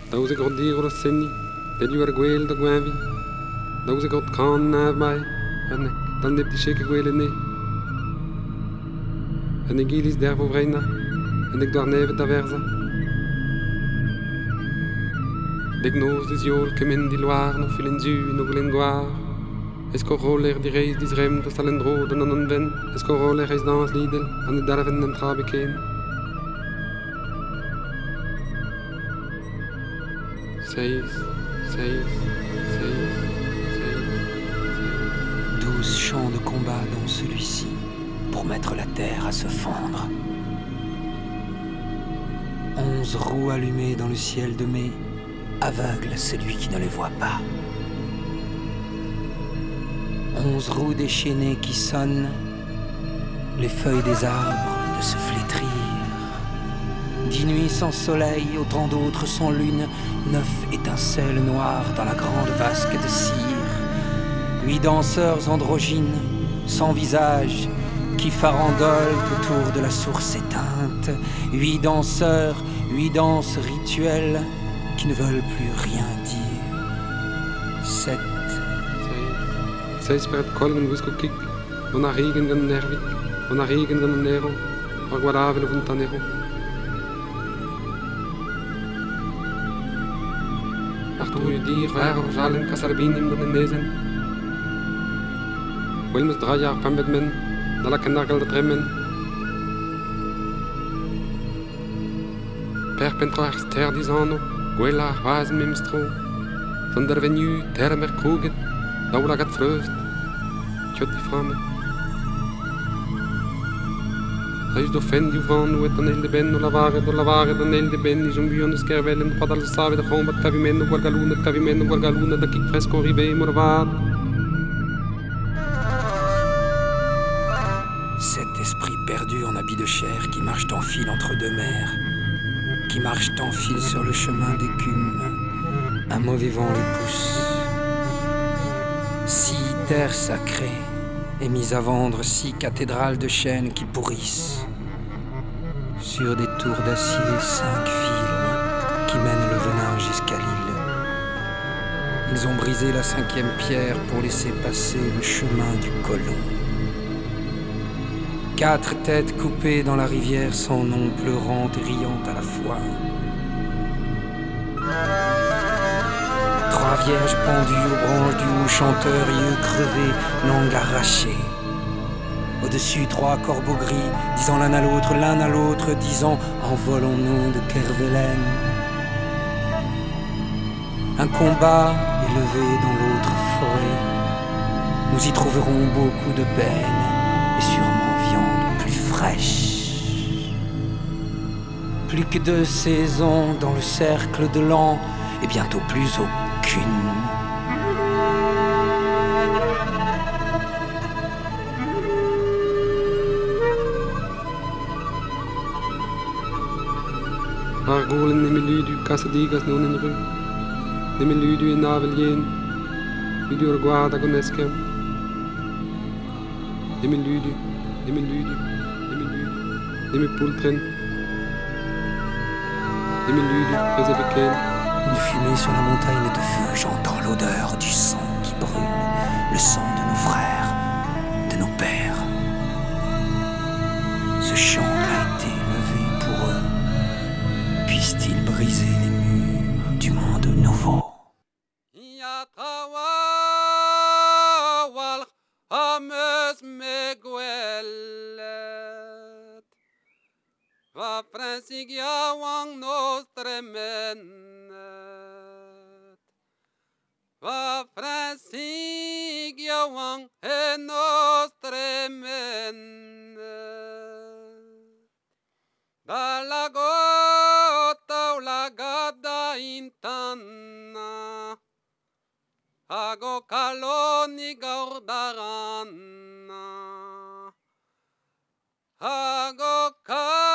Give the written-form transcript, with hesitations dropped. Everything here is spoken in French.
Daouz e grot dir o senni, delioù ar gwell da gwenvi. Daouz e grot kan nav mai, annek, dan neb di chek e gwell ne. En e gilis der vo vreina, annek doar nevet da verza. Deg noz des yol kemen di loar no filen zu no goulen goar. Esko roller di reiz dis rem da salendro dan an ven. Esko roller reiz dans lidel, an e dalaven en trabe ken. Seis. 12 champs de combat dans celui-ci, pour mettre la terre à se fendre. 11 roues allumées dans le ciel de mai, aveugle celui qui ne les voit pas. 11 roues déchaînées qui sonnent, les feuilles des arbres de se flétrir. 10 nuits sans soleil, autant d'autres sans lune, 9 étincelles noires dans la grande vasque de cire. 8 danseurs androgynes, sans visage, qui farandolent autour de la source éteinte. 8 danseurs, 8 danses rituelles, qui ne veulent plus rien dire. 7. Seis per het kollen wisko kik, on a regen gan nervik, on a regen gan nero, ar guadavel vuntanero. Achtung je dir, waar jalen kasarbinim dan nezen. Wilmus 3 jaar pambet men, na la kanargal dat remmen. Perpentrar ster 10 anno, gwella hazen mimstro. Zonder venu termer kroget, daula gat fröst. Tjot die framme. Huis do fendi van nu et an elde ben no lavare dan elde ben ni jom bion skervelen padal save de combat cavimento guargaluna da kik fresco ribe morvad. Cet esprit perdu en habit de chair qui marche en file entre deux mers, qui marche en file sur le chemin d'écume, un mauvais vent les pousse. Si terre sacrée est mise à vendre, 6 cathédrales de chêne qui pourrissent. Sur des tours d'acier, 5 fils qui mènent le venin jusqu'à l'île. Ils ont brisé la 5e pierre pour laisser passer le chemin du colon. 4 têtes coupées dans la rivière sans nom, pleurant et riant à la fois. 3 vierges pendues aux branches du haut, chanteurs, yeux crevés, langue arrachée. Au-dessus, 3 corbeaux gris, disant l'un à l'autre, disant « Envolons-nous de Kervelen ». Un combat élevé dans l'autre forêt. Nous y trouverons beaucoup de peine et sûrement viande plus fraîche. Plus que 2 saisons dans le cercle de l'an et bientôt plus aucune. Argolen nemiludu kasadigas non in ru. Nemiludu in navelien. Vidur guarda goneskem. Nemiludu. Nemipultren. Nemiludu, Rezebeken. Une fumée sur la montagne de feu, j'entends l'odeur du sang qui brûle, le sang de nos frères, de nos pères. Ce chant a été levé pour eux. Puisse-t-il briser les murs du monde nouveau? Va fransig jawang nostre mennet. Va fransig jawang nostre mennet. Dalla gota o la gada intanna. Ago kaloni gaurdaranna. Ago kaloni